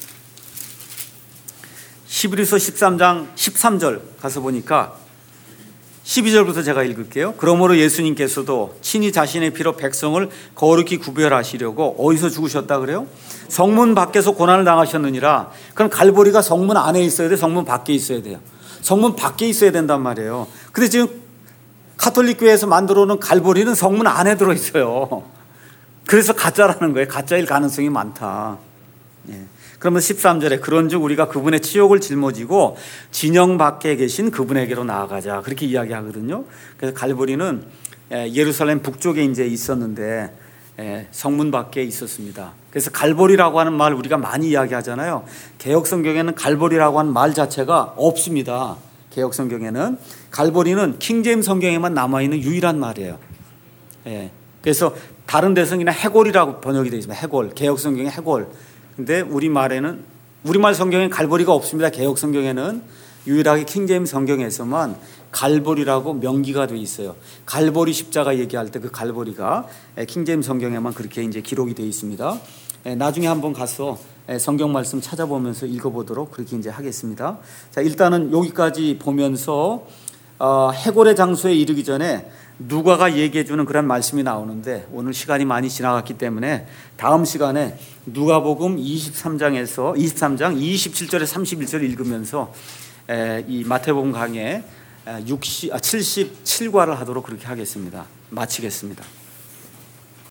13절 가서 보니까 12절부터 제가 읽을게요. 그러므로 예수님께서도 친히 자신의 피로 백성을 거룩히 구별하시려고 어디서 죽으셨다 그래요? 성문 밖에서 고난을 당하셨느니라. 그럼 갈보리가 성문 안에 있어야 돼? 성문 밖에 있어야 돼요? 성문 밖에 있어야 된단 말이에요. 근데 지금 가톨릭 교회에서 만들어 놓은 갈보리는 성문 안에 들어있어요. 그래서 가짜라는 거예요. 가짜일 가능성이 많다. 그러면 13절에 그런즉 우리가 그분의 치욕을 짊어지고 진영 밖에 계신 그분에게로 나아가자, 그렇게 이야기하거든요. 그래서 갈보리는 예루살렘 북쪽에 이제 있었는데 성문 밖에 있었습니다. 그래서 갈보리라고 하는 말 우리가 많이 이야기하잖아요. 개역 성경에는 갈보리라고 하는 말 자체가 없습니다. 개역 성경에는 갈보리는 킹제임스 성경에만 남아있는 유일한 말이에요. 그래서 다른 데서는 그냥 해골이라고 번역이 되어 있습니다. 해골, 개역 성경에 해골. 근데 우리말 성경에 갈보리가 없습니다. 개역 성경에는 유일하게 킹제임스 성경에서만 갈보리라고 명기가 되어 있어요. 갈보리 십자가 얘기할 때 그 갈보리가 킹제임스 성경에만 그렇게 이제 기록이 되어 있습니다. 나중에 한번 가서 성경 말씀 찾아보면서 읽어보도록 그렇게 이제 하겠습니다. 자, 일단은 여기까지 보면서 해골의 장소에 이르기 전에 누가가 얘기해주는 그런 말씀이 나오는데, 오늘 시간이 많이 지나갔기 때문에 다음 시간에 누가복음 23장 27절에 31절 읽으면서 이 마태복음 강의 77과를 하도록 그렇게 하겠습니다. 마치겠습니다.